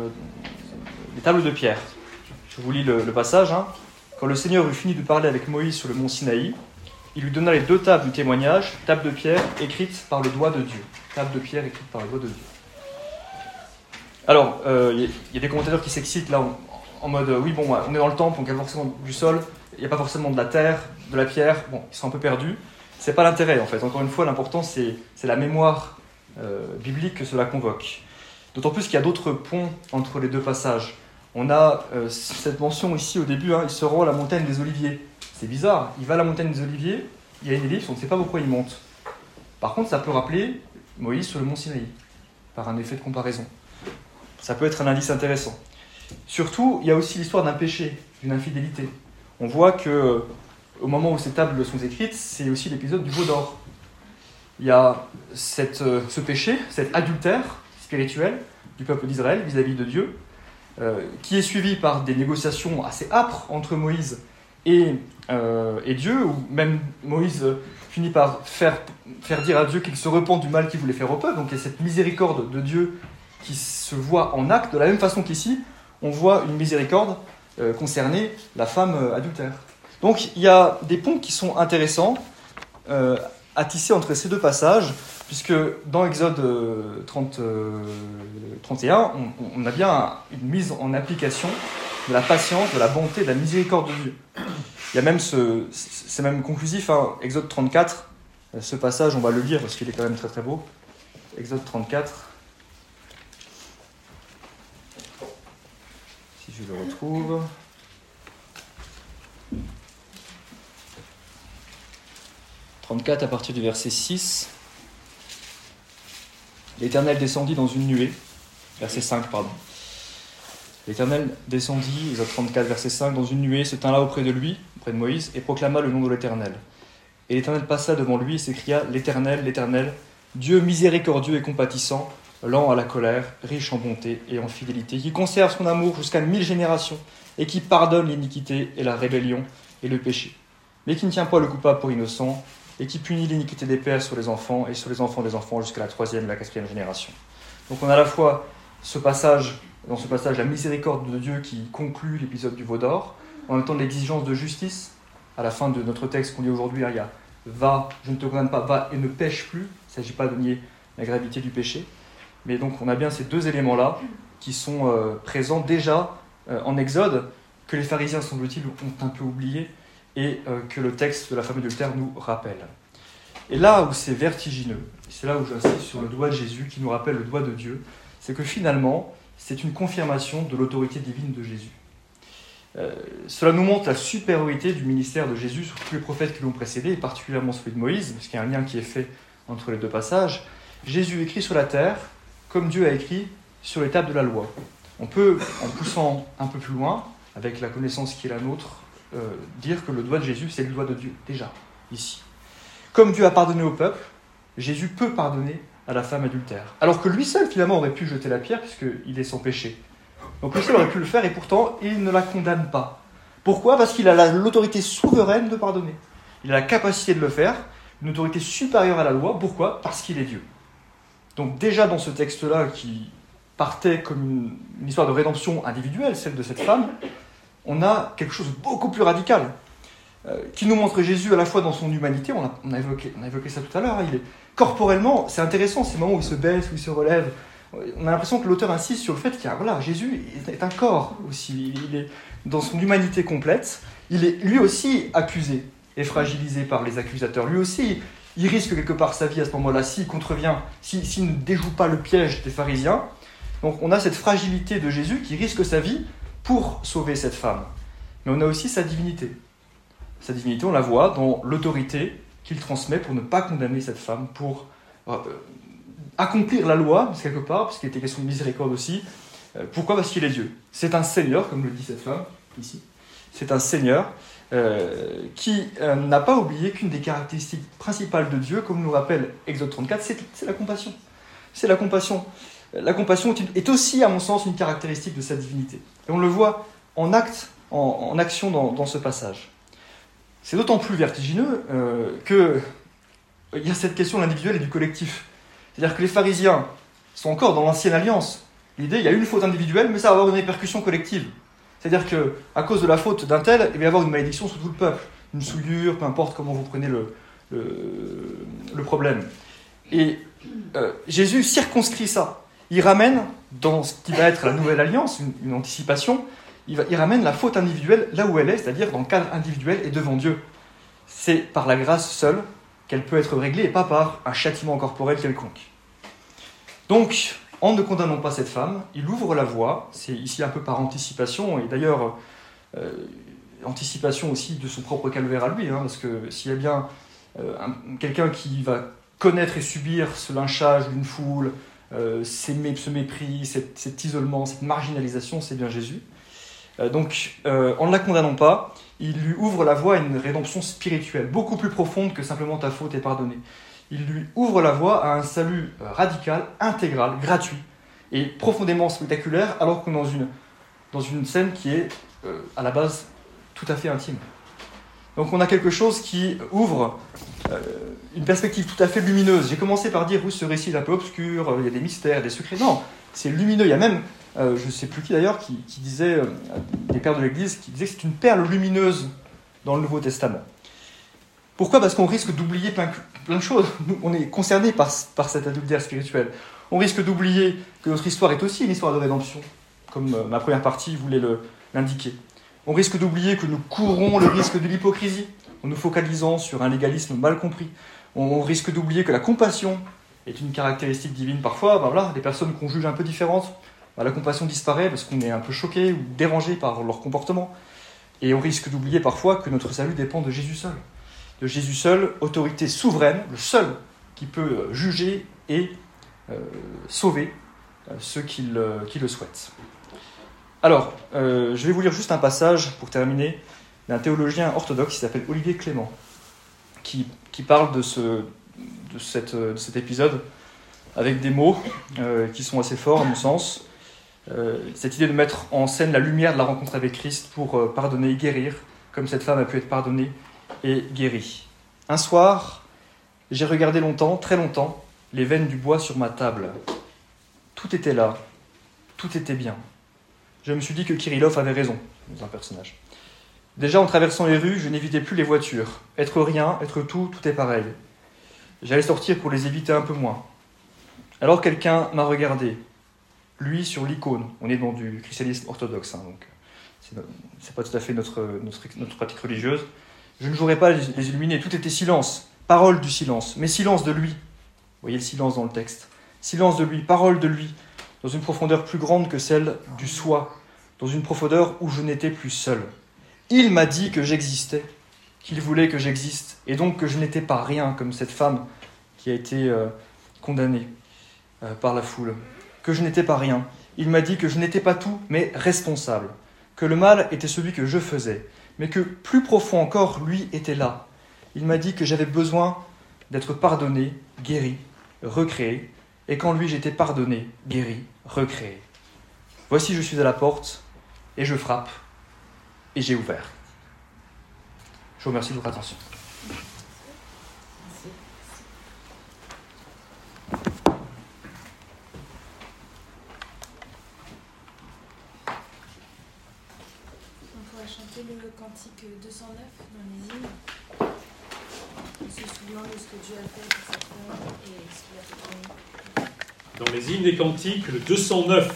de pierre. Je vous lis le passage. Quand le Seigneur eut fini de parler avec Moïse sur le mont Sinaï, il lui donna les 2 tables du témoignage, tables de pierre écrites par le doigt de Dieu. Tables de pierre écrites par le doigt de Dieu. Alors, il y a des commentateurs qui s'excitent là en mode oui, bon, on est dans le temple, donc il y a forcément du sol, il n'y a pas forcément de la terre, de la pierre, bon, ils sont un peu perdus. C'est pas l'intérêt en fait. Encore une fois, l'important c'est la mémoire biblique que cela convoque. D'autant plus qu'il y a d'autres ponts entre les deux passages. On a cette mention ici au début, il se rend à la montagne des Oliviers. C'est bizarre, il va à la montagne des Oliviers, il y a une ellipse, on ne sait pas pourquoi il monte. Par contre, ça peut rappeler Moïse sur le mont Sinaï, par un effet de comparaison. Ça peut être un indice intéressant. Surtout, il y a aussi l'histoire d'un péché, d'une infidélité. On voit que au moment où ces tables sont écrites, c'est aussi l'épisode du veau d'or. Il y a ce péché, cet adultère spirituel du peuple d'Israël vis-à-vis de Dieu, qui est suivi par des négociations assez âpres entre Moïse et Dieu, où même Moïse finit par faire dire à Dieu qu'il se repent du mal qu'il voulait faire au peuple. Donc il y a cette miséricorde de Dieu qui se voit en acte, de la même façon qu'ici, on voit une miséricorde concerner la femme adultère. Donc il y a des ponts qui sont intéressants à tisser entre ces deux passages, puisque dans Exode 31, on a bien une mise en application de la patience, de la bonté, de la miséricorde de Dieu. Il y a même c'est même conclusif, Exode 34, ce passage, on va le lire parce qu'il est quand même très très beau. Exode 34, si je le retrouve. À partir du verset 6. L'Éternel descendit dans une nuée. Verset 5, pardon. L'Éternel descendit, Exode 34, verset 5, dans une nuée, se tint là auprès de lui, auprès de Moïse, et proclama le nom de l'Éternel. Et l'Éternel passa devant lui et s'écria, l'Éternel, l'Éternel, Dieu miséricordieux et compatissant, lent à la colère, riche en bonté et en fidélité, qui conserve son amour jusqu'à 1000 générations, et qui pardonne l'iniquité et la rébellion et le péché, mais qui ne tient pas le coupable pour innocent, et qui punit l'iniquité des pères sur les enfants et sur les enfants des enfants jusqu'à la 3e et la 4e génération. Donc on a à la fois dans ce passage la miséricorde de Dieu qui conclut l'épisode du veau d'or, en même temps l'exigence de justice. À la fin de notre texte qu'on lit aujourd'hui, il y a « va, je ne te condamne pas, va et ne pêche plus ». Il ne s'agit pas de nier la gravité du péché. Mais donc on a bien ces deux éléments-là qui sont présents déjà en Exode, que les pharisiens, semble-t-il, ont un peu oublié, et que le texte de la femme adultère nous rappelle. Et là où c'est vertigineux, c'est là où j'insiste sur le doigt de Jésus qui nous rappelle le doigt de Dieu, c'est que finalement, c'est une confirmation de l'autorité divine de Jésus. Cela nous montre la supériorité du ministère de Jésus sur tous les prophètes qui l'ont précédé, et particulièrement celui de Moïse, parce qu'il y a un lien qui est fait entre les deux passages. Jésus écrit sur la terre, comme Dieu a écrit sur les tables de la loi. On peut, en poussant un peu plus loin, avec la connaissance qui est la nôtre, dire que le doigt de Jésus, c'est le doigt de Dieu, déjà, ici. Comme Dieu a pardonné au peuple, Jésus peut pardonner à la femme adultère. Alors que lui seul, finalement, aurait pu jeter la pierre, puisqu'il est sans péché. Donc lui seul aurait pu le faire, et pourtant, il ne la condamne pas. Pourquoi ? Parce qu'il a l'autorité souveraine de pardonner. Il a la capacité de le faire, une autorité supérieure à la loi. Pourquoi ? Parce qu'il est Dieu. Donc déjà, dans ce texte-là, qui partait comme une histoire de rédemption individuelle, celle de cette femme, on a quelque chose de beaucoup plus radical, qui nous montre Jésus à la fois dans son humanité, on a évoqué ça tout à l'heure, il est corporellement, c'est intéressant ces moments où il se baisse, où il se relève, on a l'impression que l'auteur insiste sur le fait qu'il y a, Jésus est un corps aussi, il est dans son humanité complète, il est lui aussi accusé et fragilisé par les accusateurs, lui aussi il risque quelque part sa vie à ce moment-là, s'il contrevient, s'il ne déjoue pas le piège des pharisiens. Donc on a cette fragilité de Jésus qui risque sa vie pour sauver cette femme. Mais on a aussi sa divinité. Sa divinité, on la voit dans l'autorité qu'il transmet pour ne pas condamner cette femme, pour accomplir la loi, quelque part, parce qu'il était question de miséricorde aussi. Pourquoi ? Parce qu'il est Dieu. C'est un Seigneur, comme le dit cette femme, ici. C'est un Seigneur qui n'a pas oublié qu'une des caractéristiques principales de Dieu, comme nous rappelle Exode 34, c'est la compassion. C'est la compassion. La compassion est aussi, à mon sens, une caractéristique de sa divinité. Et on le voit en acte, en action dans ce passage. C'est d'autant plus vertigineux qu'il y a cette question de l'individuel et du collectif. C'est-à-dire que les pharisiens sont encore dans l'ancienne alliance. L'idée, il y a une faute individuelle, mais ça va avoir une répercussion collective. C'est-à-dire qu'à cause de la faute d'un tel, il va y avoir une malédiction sur tout le peuple. Une souillure, peu importe comment vous prenez le problème. Et Jésus circonscrit ça. Il ramène, dans ce qui va être la nouvelle alliance, une anticipation, il ramène la faute individuelle là où elle est, c'est-à-dire dans le cadre individuel et devant Dieu. C'est par la grâce seule qu'elle peut être réglée et pas par un châtiment corporel quelconque. Donc, en ne condamnant pas cette femme, il ouvre la voie, c'est ici un peu par anticipation, et d'ailleurs, anticipation aussi de son propre calvaire à lui, hein, parce que s'il y a bien quelqu'un qui va connaître et subir ce lynchage d'une foule, ce mépris, cet isolement, cette marginalisation, c'est bien Jésus. Donc, en ne la condamnant pas, il lui ouvre la voie à une rédemption spirituelle, beaucoup plus profonde que simplement ta faute est pardonnée. Il lui ouvre la voie à un salut radical, intégral, gratuit, et profondément spectaculaire, alors qu'on est dans une scène qui est, à la base, tout à fait intime. Donc on a quelque chose qui ouvre une perspective tout à fait lumineuse. J'ai commencé par dire, oui, ce récit est un peu obscur, il y a des mystères, des secrets. Non, c'est lumineux. Il y a même, je ne sais plus qui d'ailleurs, qui disait, des pères de l'Église, qui disaient que c'est une perle lumineuse dans le Nouveau Testament. Pourquoi ? Parce qu'on risque d'oublier plein de choses. Nous, on est concernés par cet adultère spirituel. On risque d'oublier que notre histoire est aussi une histoire de rédemption, comme ma première partie voulait l'indiquer. On risque d'oublier que nous courons le risque de l'hypocrisie en nous focalisant sur un légalisme mal compris. On risque d'oublier que la compassion est une caractéristique divine. Parfois, des personnes qu'on juge un peu différentes, la compassion disparaît parce qu'on est un peu choqué ou dérangé par leur comportement. Et on risque d'oublier parfois que notre salut dépend de Jésus seul. De Jésus seul, autorité souveraine, le seul qui peut juger et sauver ceux qui le souhaitent. Alors, je vais vous lire juste un passage, pour terminer, d'un théologien orthodoxe qui s'appelle Olivier Clément, qui parle de cet épisode avec des mots qui sont assez forts, à mon sens. Cette idée de mettre en scène la lumière de la rencontre avec Christ pour pardonner et guérir, comme cette femme a pu être pardonnée et guérie. Un soir, j'ai regardé longtemps, très longtemps, les veines du bois sur ma table. Tout était là, tout était bien. Je me suis dit que Kirillov avait raison, dans un personnage. Déjà, en traversant les rues, je n'évitais plus les voitures. Être rien, être tout, tout est pareil. J'allais sortir pour les éviter un peu moins. Alors quelqu'un m'a regardé. Lui sur l'icône. On est dans du christianisme orthodoxe, hein, donc c'est pas tout à fait notre pratique religieuse. Je ne jouerais pas les illuminés. Tout était silence. Parole du silence. Mais silence de lui. Vous voyez le silence dans le texte. Silence de lui, parole de lui. Dans une profondeur plus grande que celle du soi, dans une profondeur où je n'étais plus seul. Il m'a dit que j'existais, qu'il voulait que j'existe, et donc que je n'étais pas rien, comme cette femme qui a été condamnée par la foule. Que je n'étais pas rien. Il m'a dit que je n'étais pas tout, mais responsable. Que le mal était celui que je faisais, mais que plus profond encore, lui était là. Il m'a dit que j'avais besoin d'être pardonné, guéri, recréé, et qu'en lui j'étais pardonné, guéri, recréé. Voici, je suis à la porte, et je frappe, et j'ai ouvert. Je vous remercie de votre attention. On pourrait chanter le cantique 209 dans les hymnes, en se souvenant de ce que Dieu a fait pour cette femme et ce qu'il a fait pour nous. Dans les hymnes et cantiques, le 209.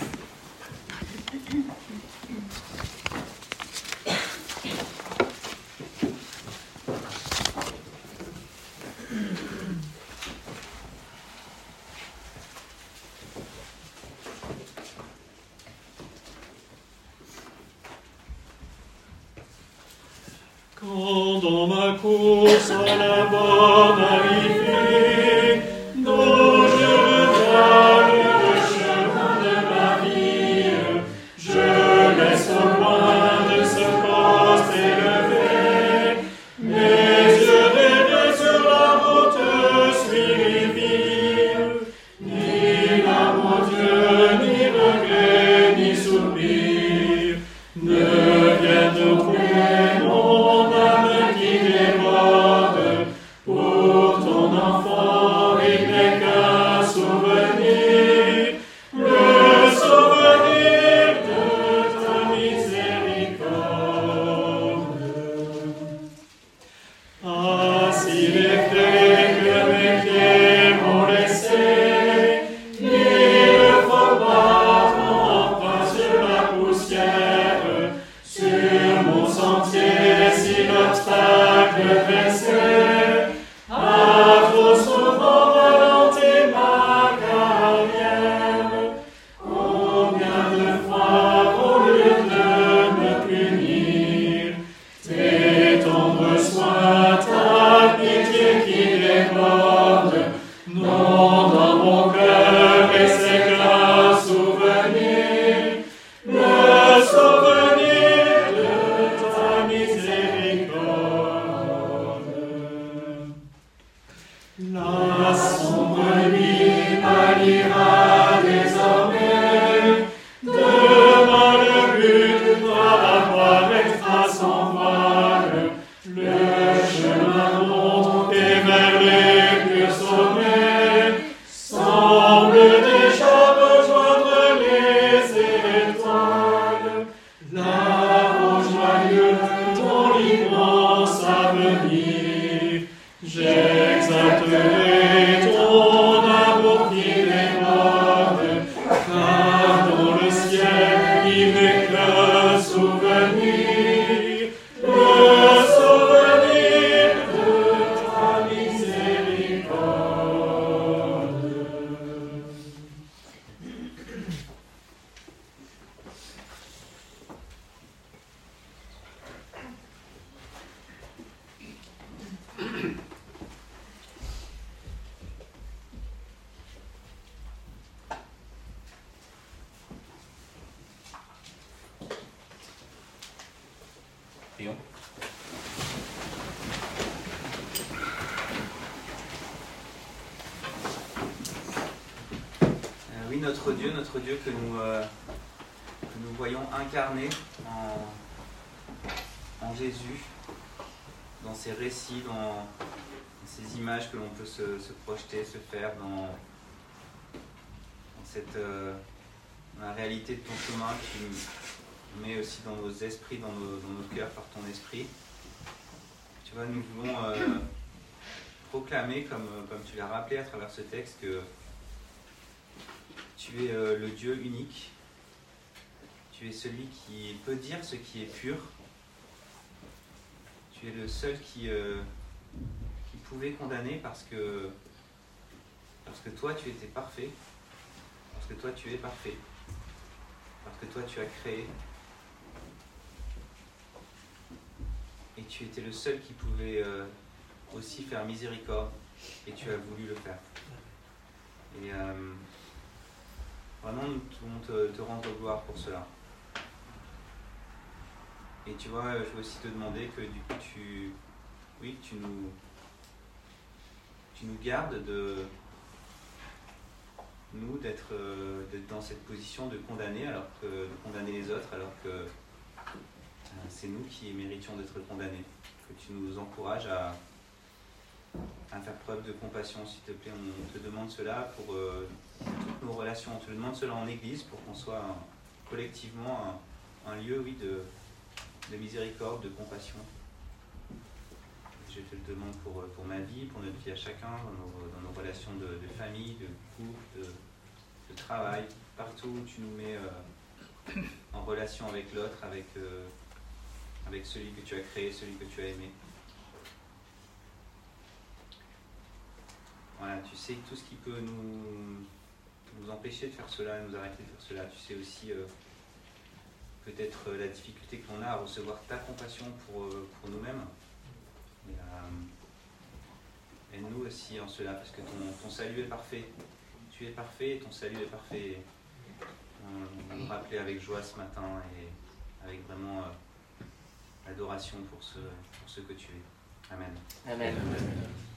Quand dans ma course à la bonne arrivée, dont je vois le chemin de ma vie, je laisse au loin de ce poste élevé, mes yeux rêvés sur la route suivie, ni larmes aux yeux, ni regrets, ni soupirs, ne viennent trouver mon âme qui déborde. Pour ton enfant, il n'est qu'un souvenir, le souvenir de ta miséricorde. Ah, si les faits que mes pieds m'ont laissés, ils ne font pas mon empreinte sur la poussière, sur mon sentier, si l'obstacle dressé a trop souvent ralenti ma carrière. délivrance à venir. J'exalterai ton amour qui déborde, car dans le ciel il n'est qu'un souvenir, le souvenir de ta miséricorde. Prions. Oui, notre Dieu que nous voyons incarné en Jésus, dans ces récits, dans ces images que l'on peut se projeter, se faire dans la réalité de ton chemin qui nous met aussi dans nos esprits, dans nos cœurs par ton esprit. Tu vois, nous voulons proclamer, comme tu l'as rappelé à travers ce texte, que tu es le Dieu unique. Tu es celui qui peut dire ce qui est pur. Tu es le seul qui pouvait condamner parce que toi tu étais parfait, parce que toi tu es parfait, parce que toi tu as créé. Et tu étais le seul qui pouvait aussi faire miséricorde, et tu as voulu le faire. Et vraiment, nous voulons te rendre gloire pour cela. Et tu vois, je veux aussi te demander que du coup, tu nous gardes d'être dans cette position de condamner les autres, alors que c'est nous qui méritions d'être condamnés. Que tu nous encourages à faire preuve de compassion, s'il te plaît. On te demande cela pour toutes nos relations. On te demande cela en Église pour qu'on soit collectivement un lieu, oui, de miséricorde, de compassion. Je te le demande pour ma vie, pour notre vie à chacun, dans nos relations de famille, de couple, de travail, partout où tu nous mets en relation avec l'autre, avec celui que tu as créé, celui que tu as aimé. Voilà, tu sais tout ce qui peut nous empêcher de faire cela, nous arrêter de faire cela. Tu sais aussi peut-être la difficulté que l'on a à recevoir ta compassion pour nous-mêmes. Aide-nous aussi en cela, parce que ton salut est parfait. Tu es parfait et ton salut est parfait. On va nous rappeler avec joie ce matin et avec vraiment adoration pour ce que tu es. Amen. Amen.